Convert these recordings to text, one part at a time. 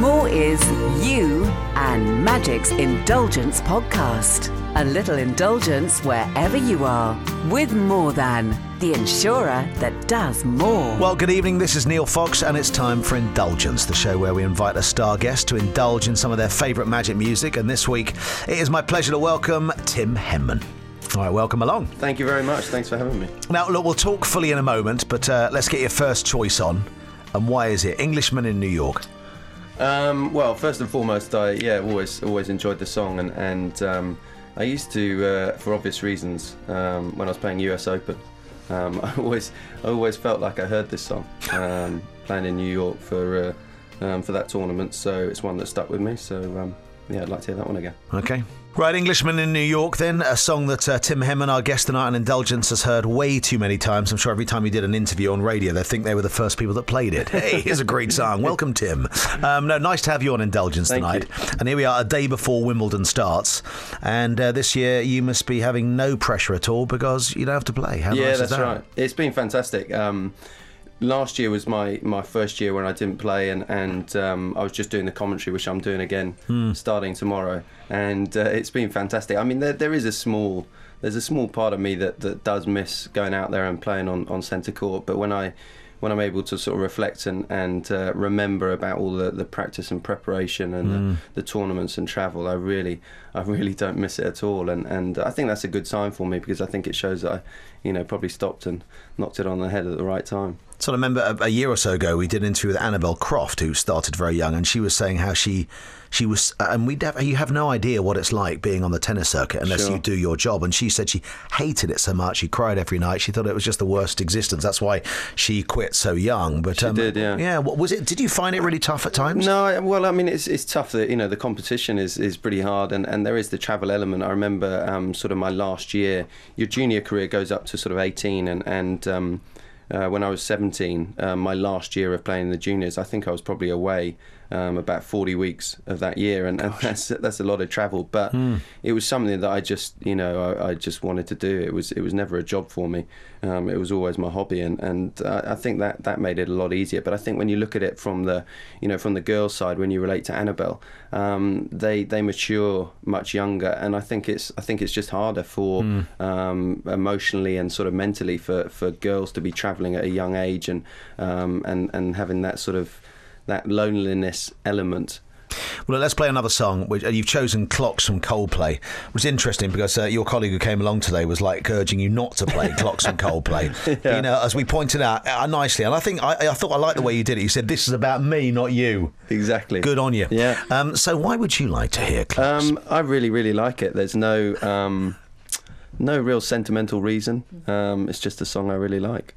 More is you and Magic's Indulgence podcast. A little indulgence wherever you are with More Than, the insurer that does more. Well, good evening. This is Neil Fox, and it's time for Indulgence, the show where we invite a star guest to indulge in some of their favourite Magic music. And this week, it is my pleasure to welcome Tim Henman. All right, welcome along. Thank you very much. Thanks for having me. Now, look, we'll talk fully in a moment, but let's get your first choice on. And why is it Englishman in New York? Well, first and foremost, I always enjoyed the song, and I used to, for obvious reasons, when I was playing US Open, I always felt like I heard this song playing in New York for that tournament. So it's one that stuck with me. So I'd like to hear that one again. Okay. Right, Englishman in New York then, a song that Tim Henman, our guest tonight on Indulgence, has heard way too many times. I'm sure every time he did an interview on radio, they think they were the first people that played it. Hey, here's a great song. Welcome, Tim. Nice to have you on Indulgence tonight. Thank you. And here we are, a day before Wimbledon starts. And this year, you must be having no pressure at all because you don't have to play. How nice is that? Yeah, that's right. It's been fantastic. Last year was my first year when I didn't play, and I was just doing the commentary, which I'm doing again starting tomorrow, and it's been fantastic. I mean, there's a small part of me that does miss going out there and playing on centre court, but when I'm able to sort of reflect and remember about all the practice and preparation and the tournaments and travel, I really don't miss it at all, and I think that's a good sign for me, because I think it shows that I probably stopped and knocked it on the head at the right time. So I remember a year or so ago we did an interview with Annabelle Croft, who started very young, and she was saying how she was, and you have no idea what it's like being on the tennis circuit unless you do your job. And she said she hated it so much, she cried every night. She thought it was just the worst existence. That's why she quit so young. But she did, yeah. Yeah, what was it? Did you find it really tough at times? No, well, I mean, it's tough that the competition is pretty hard, and there is the travel element. I remember sort of my last year. Your junior career goes up to sort of 18, and when I was 17, my last year of playing in the juniors, I think I was probably away about 40 weeks of that year, and that's a lot of travel. But it was something that I just I just wanted to do. It was never a job for me. It was always my hobby, and I think that made it a lot easier. But I think when you look at it from the girls' side, when you relate to Annabelle, they mature much younger, and I think it's just harder for emotionally and sort of mentally for girls to be travelling at a young age and having that sort of that loneliness element. Well, let's play another song. You've chosen Clocks from Coldplay, which is interesting because your colleague who came along today was like urging you not to play Clocks from Coldplay. Yeah. As we pointed out nicely, and I think I thought I liked the way you did it. You said this is about me, not you. Exactly. Good on you. Yeah. So why would you like to hear Clocks? I really like it. There's no real sentimental reason. It's just a song I really like.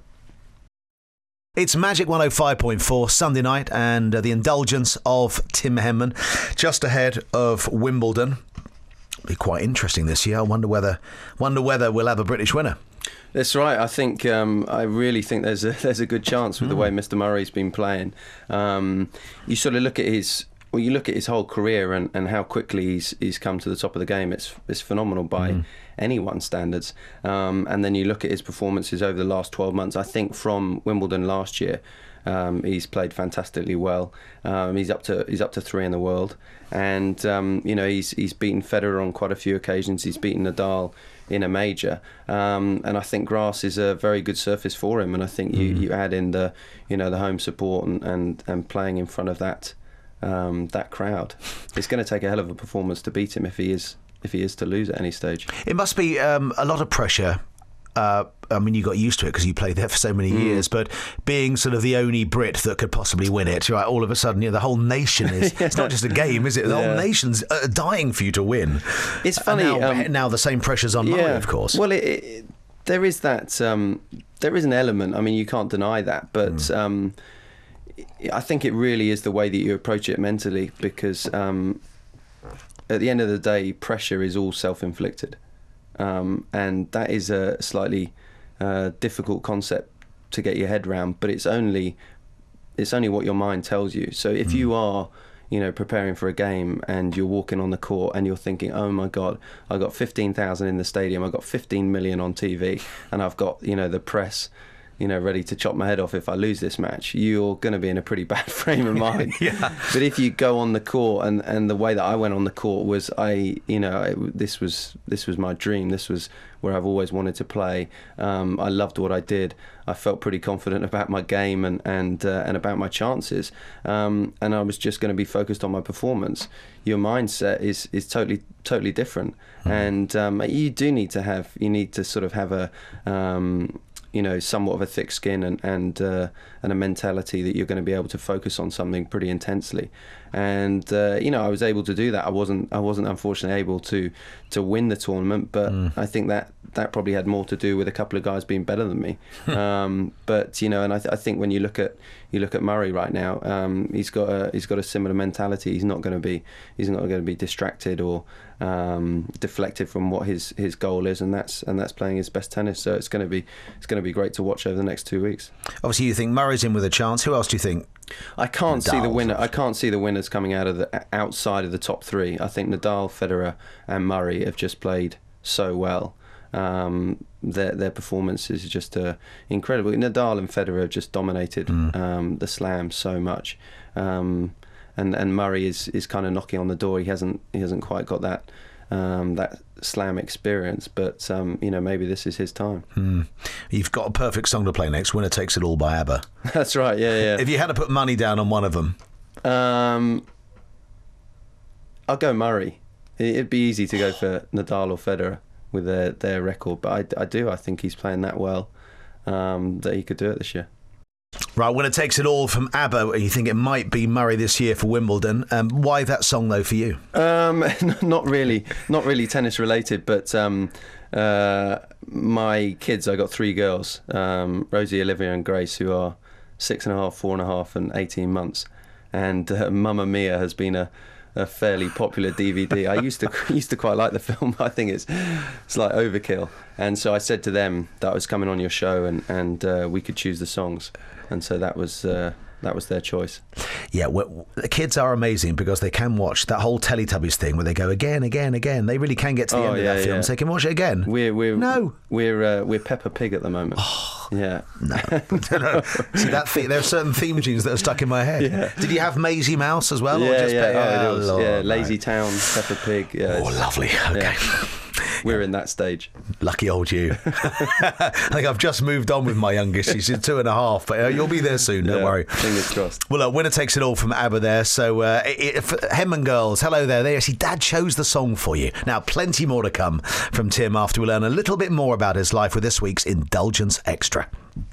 It's Magic 105.4 Sunday night, and the Indulgence of Tim Henman just ahead of Wimbledon. It'll be quite interesting this year. I wonder whether we'll have a British winner. That's right. I think I really think there's a good chance with the way Mr. Murray's been playing. You sort of look at his whole career and how quickly he's come to the top of the game. It's phenomenal by anyone's standards. And then you look at his performances over the last 12 months. I think from Wimbledon last year, he's played fantastically well. He's up to 3 in the world, and he's beaten Federer on quite a few occasions. He's beaten Nadal in a major, and I think grass is a very good surface for him. And I think you add in the home support and playing in front of that crowd, it's going to take a hell of a performance to beat him if he is to lose at any stage. It must be a lot of pressure. I mean, you got used to it because you played there for so many years, but being sort of the only Brit that could possibly win it, right? All of a sudden, the whole nation is, it's not just a game, is it? The whole nation's dying for you to win. It's funny. Now the same pressure's on Murray, of course. Well, there is that, there is an element, I mean, you can't deny that, but I think it really is the way that you approach it mentally, because at the end of the day, pressure is all self-inflicted. And that is a slightly difficult concept to get your head around, but it's only what your mind tells you. So if you are preparing for a game and you're walking on the court and you're thinking, oh my God, I got 15,000 in the stadium, I got 15 million on TV, and I've got the press ready to chop my head off if I lose this match. You're going to be in a pretty bad frame of mind. Yeah. But if you go on the court, and the way that I went on the court was, this was my dream. This was where I've always wanted to play. I loved what I did. I felt pretty confident about my game and about my chances. And I was just going to be focused on my performance. Your mindset is totally different. And you need to sort of have a somewhat of a thick skin and a mentality that you're going to be able to focus on something pretty intensely. And I was able to do that. I wasn't unfortunately able to win the tournament, but I think that probably had more to do with a couple of guys being better than me. But and I think when you look at Murray right now, he's got a similar mentality. He's not going to be distracted or deflected from what his goal is, and that's playing his best tennis. So it's going to be great to watch over the next 2 weeks. Obviously, you think Murray's in with a chance. Who else do you think? I can't see the winner. I can't see the winners coming out of outside of the top three. I think Nadal, Federer, and Murray have just played so well. Their performances are just incredible. Nadal and Federer have just dominated the Slam so much, and Murray is kind of knocking on the door. He hasn't quite got that Slam experience, but maybe this is his time. You've got a perfect song to play next. Winner Takes It All by ABBA. That's right. Yeah. If you had to put money down on one of them, I'll go Murray. It'd be easy to go for Nadal or Federer with their record, but I think he's playing that well that he could do it this year. Right, Winner Takes It All from ABBA. You think it might be Murray this year for Wimbledon. Why that song, though, for you? Not really tennis related, but my kids, I got 3 girls, Rosie, Olivia and Grace, who are 6.5, 4.5 and 18 months. And Mamma Mia has been a fairly popular DVD. I used to quite like the film. I think it's like overkill. And so I said to them that I was coming on your show and we could choose the songs. And so that was their choice. Yeah, the kids are amazing because they can watch that whole Teletubbies thing where they go again. They really can get to the end of that film, so they can watch it again. We're Peppa Pig at the moment. Yeah. No. See, there are certain theme tunes that are stuck in my head. Yeah. Did you have Maisie Mouse as well? Lazy Town, Peppa Pig. Yeah, lovely. Okay. Yeah. We're in that stage. Lucky old you. I think I've just moved on with my youngest. She's 2.5, but you'll be there soon, don't worry. Fingers crossed. Well, Winner Takes It All from ABBA there. So, Henman Girls, hello there. Actually, Dad chose the song for you. Now, plenty more to come from Tim after we learn a little bit more about his life with this week's Indulgence Extra.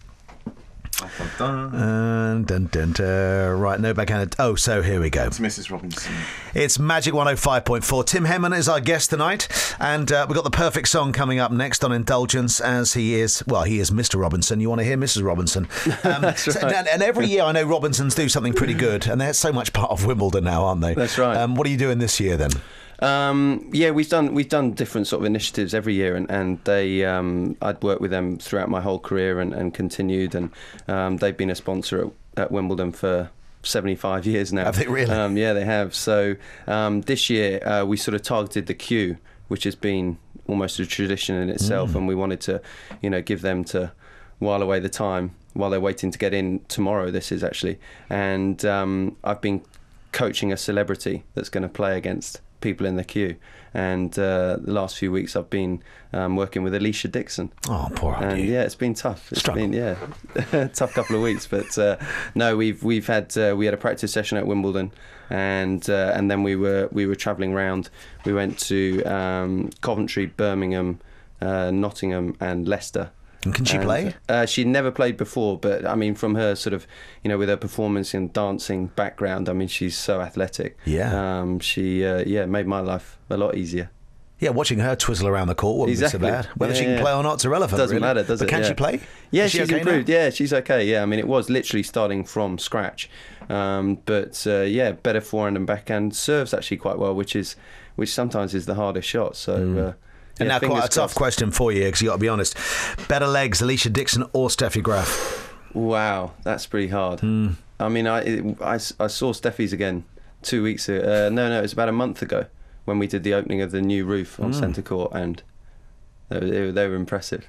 Right, no backhanded. Oh, so here we go. It's Mrs. Robinson. It's Magic 105.4. Tim Henman is our guest tonight, and we've got the perfect song coming up next on Indulgence, as he is Mr. Robinson. You want to hear Mrs. Robinson? That's right. And every year I know Robinsons do something pretty good, and they're so much part of Wimbledon now, aren't they? That's right. What are you doing this year then? We've done different sort of initiatives every year, and they I'd worked with them throughout my whole career and continued, and they've been a sponsor at Wimbledon for 75 years now. Have they really? Yeah, they have. So this year we sort of targeted the queue, which has been almost a tradition in itself, and we wanted to, give them to while away the time while they're waiting to get in tomorrow. This is actually, and I've been coaching a celebrity that's going to play against people in the queue, and the last few weeks I've been working with Alicia Dixon. Oh, poor old you. Yeah, it's been tough. It's been tough couple of weeks, but no, we had a practice session at Wimbledon, and then we were travelling around. We went to Coventry, Birmingham, Nottingham, and Leicester. And can she play? She'd never played before, but I mean, from her sort of, with her performance and dancing background, I mean, she's so athletic. Yeah. She made my life a lot easier. Yeah, watching her twizzle around the court wouldn't be so bad. Whether she can play or not's irrelevant. Doesn't really. matter, does it? But can she play? Yeah, she's okay improved. Now? Yeah, she's okay. Yeah, I mean, it was literally starting from scratch. But better forehand and backhand. Serves actually quite well, which sometimes is the hardest shot. So. And now quite a tough question for you, because you got to be honest. Better legs, Alicia Dixon or Steffi Graf? Wow, that's pretty hard. I mean, I saw Steffi's again 2 weeks ago. No, it was about a month ago when we did the opening of the new roof on Centre Court, and they were impressive.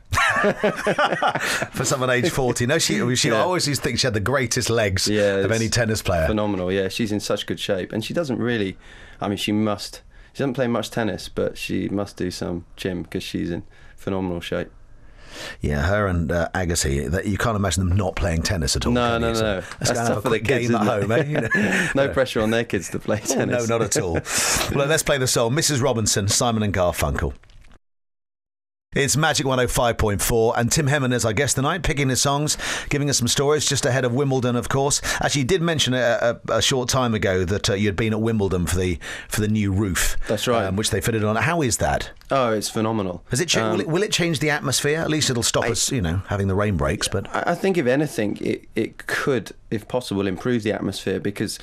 For someone aged 40. No, she always used to think she had the greatest legs of any tennis player. Phenomenal, yeah. She's in such good shape. And she doesn't really, she doesn't play much tennis, but she must do some gym because she's in phenomenal shape. Yeah, her and Agassi, that you can't imagine them not playing tennis at all. No. Let's That's go tough for the kids game at home, eh? No pressure on their kids to play tennis. No, not at all. Well, let's play the song Mrs. Robinson, Simon and Garfunkel. It's Magic 105.4 and Tim Henman is our guest tonight, picking his songs, giving us some stories just ahead of Wimbledon, of course. Actually, you did mention a short time ago that you'd been at Wimbledon for the new roof. That's right. Which they fitted on. How is that? Oh, it's phenomenal. Has it will it change the atmosphere? At least it'll stop us, having the rain breaks. But I think if anything, it could, if possible, improve the atmosphere because...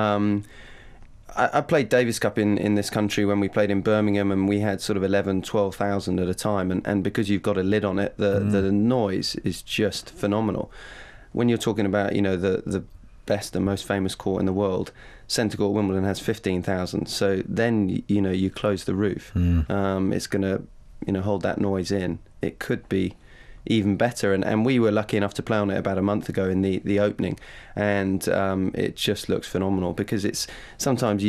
I played Davis Cup in this country when we played in Birmingham, and we had sort of 11,000, 12,000 at a time, and because you've got a lid on it, the noise is just phenomenal. When you're talking about the best and most famous court in the world, Centre Court Wimbledon has 15,000, so then you close the roof. It's going to hold that noise in. It could be even better, and we were lucky enough to play on it about a month ago in the opening, and it just looks phenomenal because it's sometimes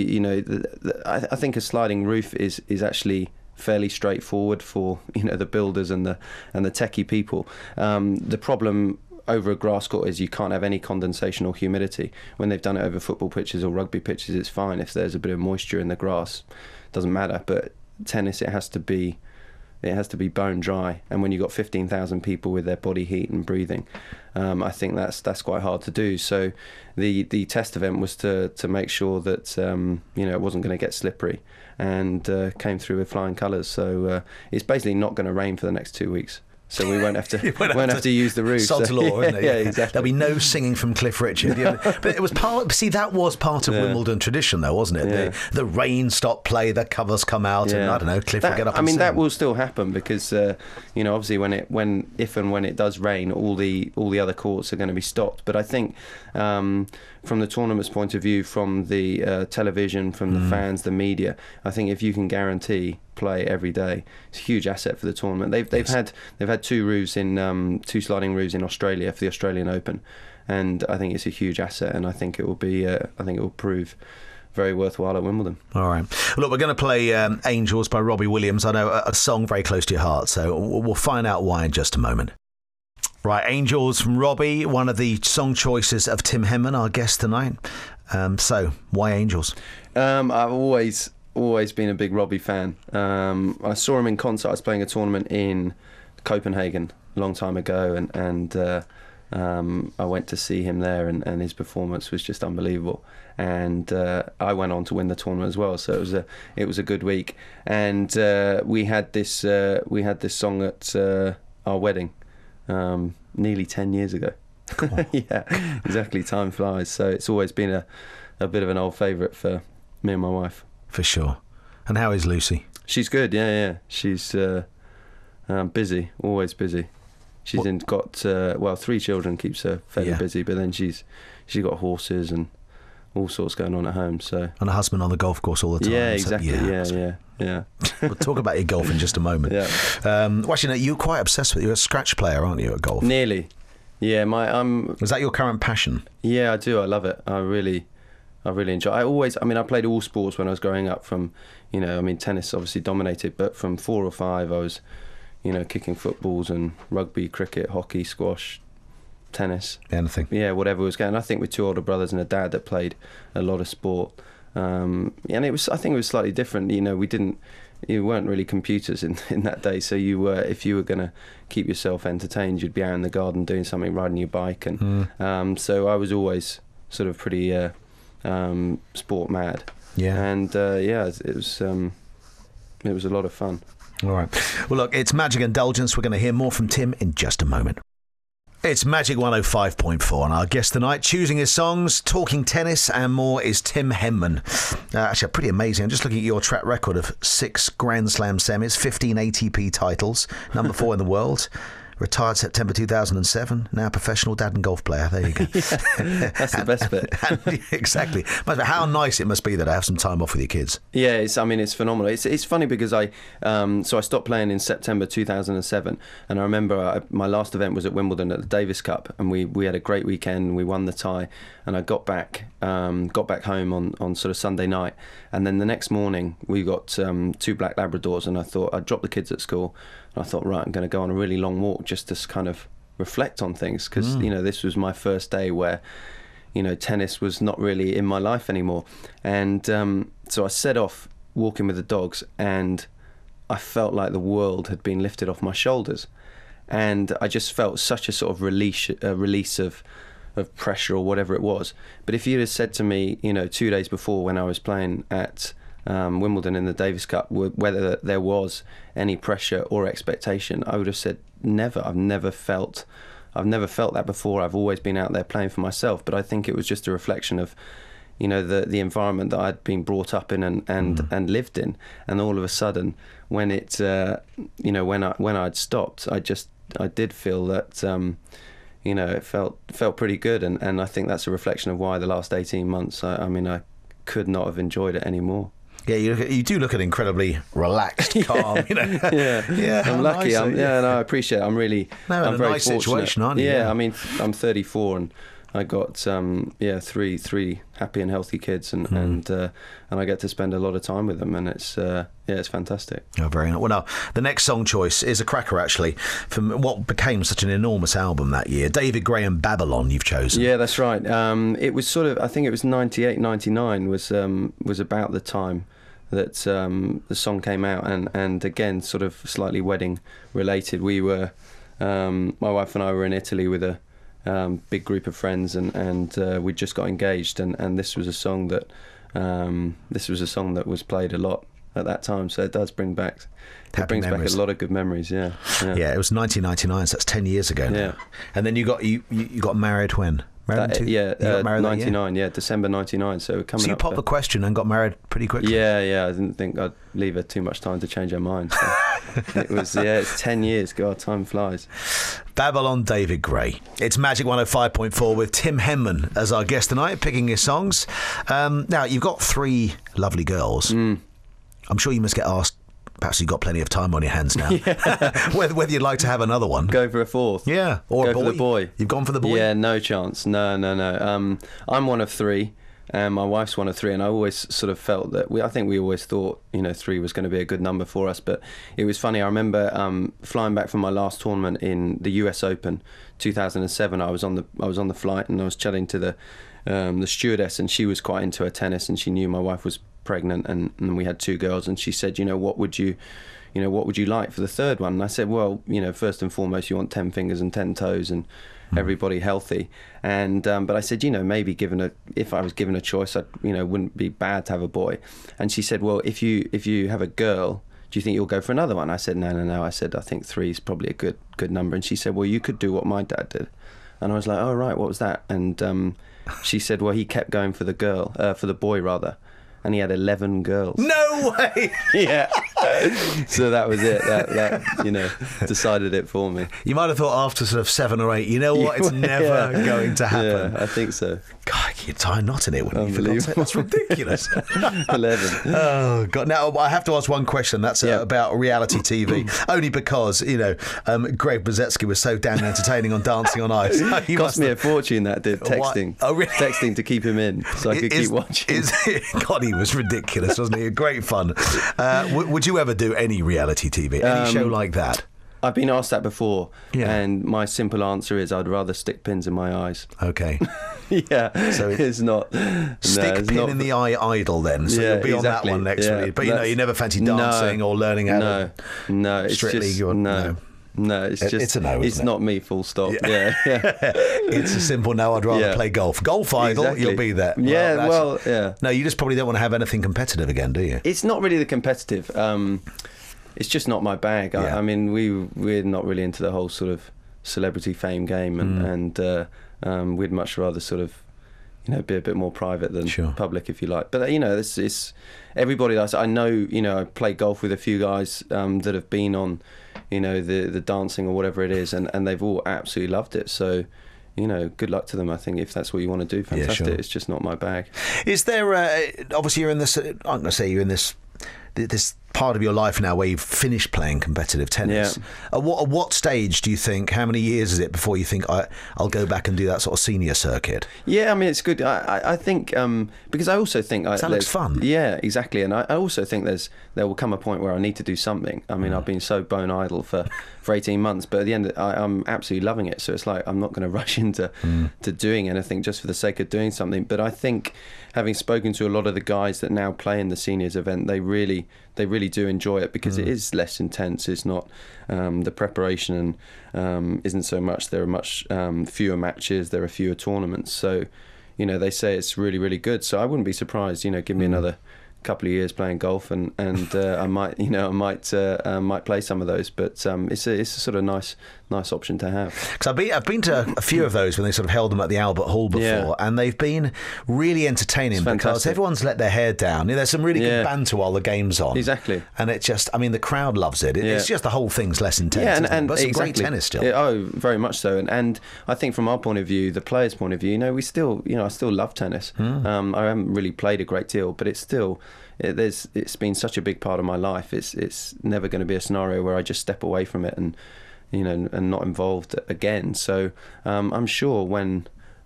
I think a sliding roof is actually fairly straightforward for the builders and the techie people. The problem over a grass court is you can't have any condensation or humidity. When they've done it over football pitches or rugby pitches, it's fine if there's a bit of moisture in the grass, doesn't matter. But tennis, it has to be bone dry, and when you've got 15,000 people with their body heat and breathing, I think that's quite hard to do. So the test event was to make sure that it wasn't going to get slippery, and came through with flying colours. So it's basically not going to rain for the next 2 weeks. So we won't have to use the roof. Sod's law, isn't it? Yeah, exactly. There'll be no singing from Cliff Richard. But it was that was part of Wimbledon tradition, though, wasn't it? Yeah. The rain stopped play, the covers come out, and I don't know, Cliff will get up and sing. That will still happen because obviously if and when it does rain, all the other courts are going to be stopped. But I think from the tournament's point of view, from the television, from the fans, the media, I think if you can guarantee play every day, it's a huge asset for the tournament. They've had two sliding roofs in Australia for the Australian Open, and I think it's a huge asset, and I think it will prove very worthwhile at Wimbledon. All right. Look, we're going to play Angels by Robbie Williams. I know a song very close to your heart, so we'll find out why in just a moment. Right, Angels from Robbie, one of the song choices of Tim Henman, our guest tonight. So, why Angels? I've always been a big Robbie fan. I saw him in concert. I was playing a tournament in Copenhagen a long time ago, and I went to see him there, and his performance was just unbelievable. And I went on to win the tournament as well, so it was a good week. And we had this song at our wedding nearly 10 years ago. Yeah, exactly. Time flies. So it's always been a bit of an old favourite for me and my wife. For sure. And how is Lucy? She's good, yeah. She's busy, always busy. She's got 3 children, keeps her fairly busy, but then she's got horses and all sorts going on at home. So and a husband on the golf course all the time. Yeah, exactly. Yeah. We'll talk about your golf in just a moment. Yeah. Actually, you're quite obsessed with it. You're a scratch player, aren't you, at golf? Nearly. Yeah, Is that your current passion? Yeah, I do. I love it. I really enjoy it. I played all sports when I was growing up from, tennis obviously dominated, but from 4 or 5 I was, kicking footballs and rugby, cricket, hockey, squash, tennis. Anything. Yeah, whatever was going. I think with 2 older brothers and a dad that played a lot of sport. And I think it was slightly different. You weren't really computers in that day, so you were, if you were going to keep yourself entertained, you'd be out in the garden doing something, riding your bike, and so I was always sort of pretty sport mad. Yeah. And it was a lot of fun. All right. Well, look, it's Magic Indulgence. We're going to hear more from Tim in just a moment. It's Magic 105.4, and our guest tonight, choosing his songs, talking tennis and more, is Tim Henman. Actually, pretty amazing. I'm just looking at your track record of 6 Grand Slam semis, 15 ATP titles, number 4 in the world. Retired September 2007. Now a professional dad and golf player. There you go. That's the best bit. Exactly. How nice it must be that I have some time off with your kids. Yeah, it's phenomenal. It's funny because I stopped playing in September 2007, and I remember my last event was at Wimbledon at the Davis Cup, and we had a great weekend. We won the tie, and I got back home on sort of Sunday night, and then the next morning we got 2 black Labradors, and I thought I'd drop the kids at school, and I thought, right, I'm going to go on a really long walk just to kind of reflect on things, because this was my first day where tennis was not really in my life anymore, and so I set off walking with the dogs, and I felt like the world had been lifted off my shoulders, and I just felt such a sort of release of pressure or whatever it was. But if you'd have said to me 2 days before, when I was playing at Wimbledon in the Davis Cup, whether there was any pressure or expectation, I would have said never. I've never felt that before. I've always been out there playing for myself, but I think it was just a reflection of the environment that I'd been brought up in and lived in, and all of a sudden when it when I'd stopped, I did feel that it felt pretty good, and I think that's a reflection of why the last 18 months I could not have enjoyed it anymore. Yeah, you do look incredibly relaxed, calm. Yeah. I'm lucky. Nice, I appreciate it. I'm very nice fortunate. Situation, aren't you? Yeah, I mean, I'm 34 and I got three happy and healthy kids, and I get to spend a lot of time with them, and it's fantastic. Oh, very nice. Well, now the next song choice is a cracker, actually, from what became such an enormous album that year. David Gray and Babylon. You've chosen. Yeah, that's right. It was sort of, I think it was 98, 99 was about the time that the song came out, and again, sort of slightly wedding related. We were, my wife and I were in Italy with a big group of friends, and we just got engaged, and this was a song that was played a lot at that time, so it does bring back back a lot of good memories. Yeah, it was 1999, so that's 10 years ago now. Yeah. And then you got married when? 99, December 99. So coming. So you popped the question and got married pretty quickly. Yeah. I didn't think I'd leave her too much time to change her mind. So it was. It's 10 years. God, time flies. Babylon, David Gray. It's Magic 105.4 with Tim Henman as our guest tonight, picking his songs. Now you've got 3 lovely girls. I'm sure you must get asked. Perhaps you've got plenty of time on your hands now. whether you'd like to have another one. Go for a 4th. Yeah. Or go a boy. for the boy. You've gone for the boy? Yeah, no chance. No. I'm one of 3, and my wife's one of 3, and I always sort of felt that I think we always thought 3 was going to be a good number for us. But it was funny. I remember flying back from my last tournament in the US Open 2007. I was on the flight, and I was chatting to the stewardess, and she was quite into her tennis, and she knew my wife was pregnant, and we had 2 girls, and she said, what would you like for the 3rd one? And I said, well, first and foremost, you want 10 fingers and 10 toes and everybody healthy, and but I said, maybe if I was given a choice, I wouldn't be bad to have a boy. And she said, well, if you have a girl, do you think you'll go for another one? I said, no. I said, I think 3 is probably a good number. And she said, well, you could do what my dad did. And I was like, oh right, what was that? And she said, well, he kept going for the boy rather, and he had 11 girls. No way! Yeah. So that was it. That decided it for me. You might have thought after sort of 7 or 8, it's never going to happen. Yeah, I think so. God, you'd tie a knot in it, wouldn't you? That's ridiculous. 11. Oh, God. Now, I have to ask one question. That's about reality TV. Only because, Greg Brzezowski was so damn entertaining on Dancing on Ice. Cost me a fortune, that did, texting. Oh, really? Texting to keep him in so I could keep watching. God, he was ridiculous, wasn't he? Great fun. Would you ever do any reality TV? Any show like that? I've been asked that before, and my simple answer is I'd rather stick pins in my eyes. Okay. Yeah, so it's not... Stick pin in the eye idol then, so you'll be exactly on that one next week. But you never fancy dancing or learning how to... No, it's Strictly just... No, it's just... It's a no, it's not me, full stop. Yeah. It's a simple no, I'd rather play golf. Golf idol, you'll be there. Yeah. No, you just probably don't want to have anything competitive again, do you? It's not really the competitive. It's just not my bag. Yeah. I mean, we're not really into the whole sort of celebrity fame game, and we'd much rather sort of, be a bit more private than public, if you like. But it's everybody that I know. I play golf with a few guys that have been on, the dancing or whatever it is, and they've all absolutely loved it. So, good luck to them. I think if that's what you want to do, fantastic. Yeah, sure. It's just not my bag. Is there obviously you're in this, I'm going to say you're in this part of your life now where you've finished playing competitive tennis. Yeah. At what stage do you think, how many years is it before you think I'll go back and do that sort of senior circuit? Yeah, I mean, it's good. I think because I also think that looks fun. Yeah, exactly. And I also think there will come a point where I need to do something. I mean, I've been so bone idle for 18 months, but at the end I'm absolutely loving it. So it's like I'm not going to rush into to doing anything just for the sake of doing something. But I think, having spoken to a lot of the guys that now play in the seniors event, they really do enjoy it, because it is less intense. It's not the preparation isn't so much. There are much fewer matches. There are fewer tournaments. So, they say it's really, really good. So I wouldn't be surprised. Give me another couple of years playing golf, and I might play some of those. But it's a sort of nice option to have. Because I've been to a few of those when they sort of held them at the Albert Hall before, and they've been really entertaining because everyone's let their hair down. There's some really good banter while the game's on. Exactly. And it just, I mean, the crowd loves it. It's just the whole thing's less intense. And but some great tennis still. Very much so. And I think from our point of view, the players' point of view, we still, I still love tennis. I haven't really played a great deal, but it's still. It's been such a big part of my life. It's never going to be a scenario where I just step away from it and not involved again. So I'm sure when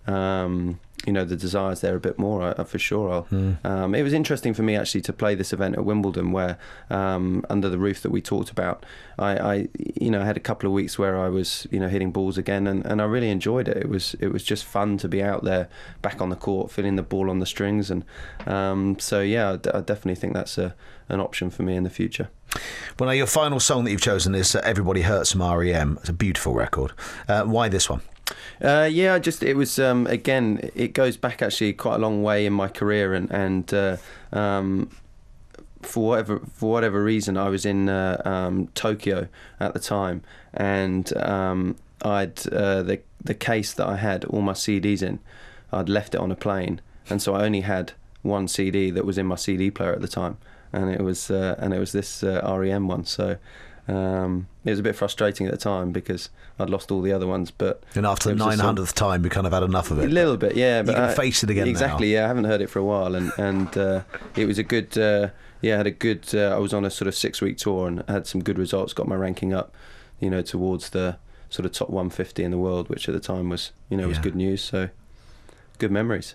the desire's there a bit more, for sure I'll. It was interesting for me actually to play this event at Wimbledon, where under the roof that we talked about, I had a couple of weeks where I was hitting balls again, and I really enjoyed it. It was just fun to be out there back on the court, feeling the ball on the strings, and so yeah, I definitely think that's an option for me in the future. Well, now your final song that you've chosen is Everybody Hurts from R.E.M. It's a beautiful record. Why this one? It was again, it goes back actually quite a long way in my career, and for whatever reason, I was in Tokyo at the time, and I'd the case that I had all my CDs in, I'd left it on a plane, and so I only had one CD that was in my CD player at the time, and it was this R.E.M. one. So it was a bit frustrating at the time because I'd lost all the other ones. And after the 900th time, you kind of had enough of it. A little bit, yeah. But you can face it again exactly, now. Yeah. I haven't heard it for a while, and it was a good. Had a good. I was on a sort of 6-week tour and had some good results. Got my ranking up, towards the sort of top 150 in the world, which at the time was, was good news. So, good memories.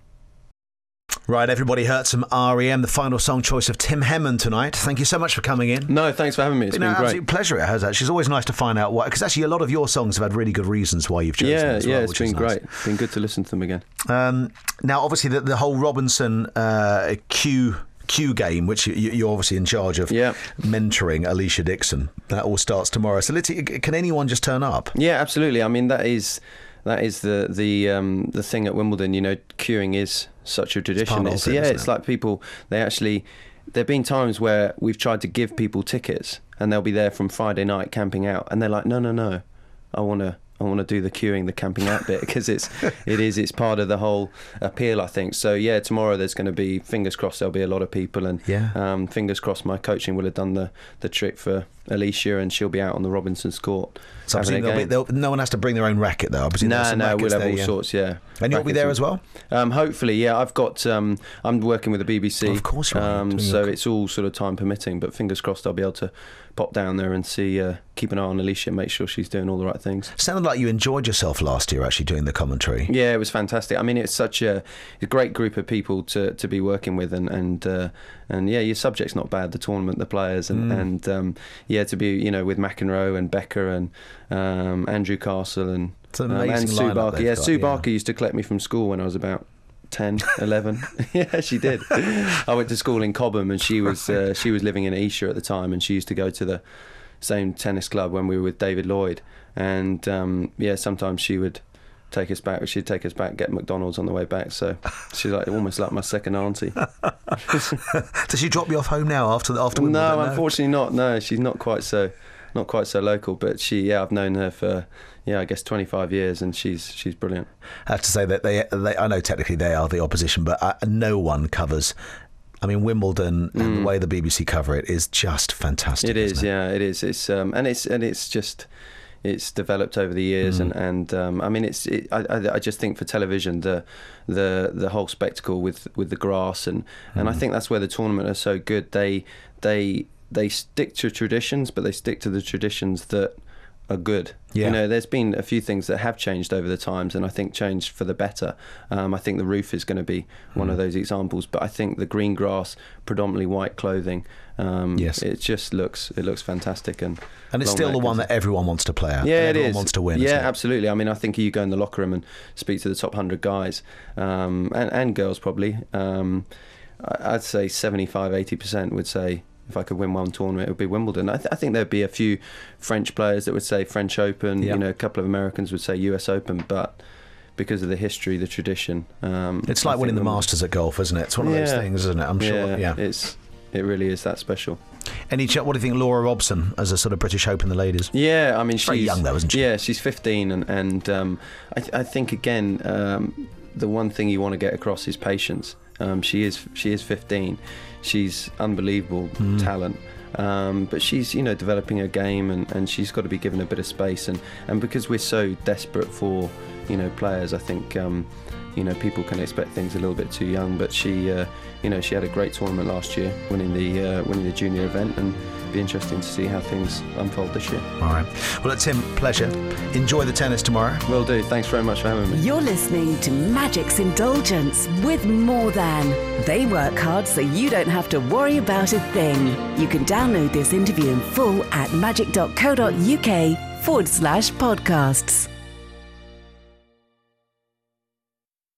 Right, Everybody Hurts from R.E.M., the final song choice of Tim Henman tonight. Thank you so much for coming in. No, thanks for having me. It's been great. Absolute pleasure it has, actually. It's always nice to find out why, because actually a lot of your songs have had really good reasons why you've chosen them as well. Yeah, it's been great. It's been good to listen to them again. Now, obviously, the whole Robinson Q game, which you're obviously in charge of mentoring Alicia Dixon, that all starts tomorrow. So can anyone just turn up? Yeah, absolutely. I mean, that is the thing at Wimbledon. Queuing is such a tradition. It's like people, there've been times where we've tried to give people tickets and they'll be there from Friday night camping out, and they're like, no, I want to do the queuing, the camping out bit, because it's part of the whole appeal, I think. So yeah, tomorrow there's going to be, fingers crossed, there'll be a lot of people, and fingers crossed my coaching will have done the trick for Alicia, and she'll be out on the Robinson's court. So no one has to bring their own racket though. No, we'll have all sorts. Yeah, and you'll be there as well. Hopefully, yeah. I've got. I'm working with the BBC. Of course, you are. So it's all sort of time permitting, but fingers crossed I'll be able to pop down there and see, keep an eye on Alicia, make sure she's doing all the right things. Sounded like you enjoyed yourself last year actually doing the commentary. Yeah, it was fantastic. I mean, it's such a great group of people to be working with, and yeah, your subject's not bad, the tournament, the players, and to be with McEnroe and Becker and Andrew Castle and Sue Barker. Yeah, Sue Barker used to collect me from school when I was about 10, 11. Yeah, she did. I went to school in Cobham, and she was living in Esher at the time, and she used to go to the same tennis club when we were with David Lloyd, and sometimes she would take us back. She'd take us back, get McDonald's on the way back. So she's almost like my second auntie. Does she drop you off home now after Wimbledon? No, unfortunately not. No, she's not quite so local. But I've known her for I guess 25 years, and she's brilliant. I have to say that they I know technically they are the opposition, but no one covers I mean, Wimbledon and the way the BBC cover it is just fantastic. It is, yeah, it is. It's it's just. It's developed over the years, and I mean, I just think for television, the whole spectacle with the grass, and I think that's where the tournament are so good. They stick to traditions, but they stick to the traditions that are good. Yeah. You know, there's been a few things that have changed over the times, and I think changed for the better. I think the roof is going to be one of those examples, but I think the green grass, predominantly white clothing, yes, it just looks fantastic, and it's still the one that everyone wants to play at. Yeah, and it everyone is. wants to win. Yeah, absolutely. I mean, I think you go in the locker room and speak to the top 100 guys, and girls probably. I'd say 75-80% would say, if I could win one tournament, it would be Wimbledon. I think there'd be a few French players that would say French Open. Yep. You know, a couple of Americans would say US Open, but because of the history, the tradition, it's like winning the Masters at golf, isn't it? It's one of those things, isn't it? I'm sure. Yeah, it really is that special. What do you think, Laura Robson as a sort of British Open, the ladies? Yeah, I mean, she's very young though, isn't she? Yeah, she's 15, and I think again, the one thing you want to get across is patience. She is 15. She's unbelievable talent, but she's developing her game, and she's got to be given a bit of space, and because we're so desperate for players, I think people can expect things a little bit too young. But she had a great tournament last year, winning the junior event, and be interesting to see how things unfold this year. All right. Well, Tim, pleasure. Enjoy the tennis tomorrow. Will do. Thanks very much for having me. You're listening to Magic's Indulgence with More Than. They work hard so you don't have to worry about a thing. You can download this interview in full at magic.co.uk/podcasts.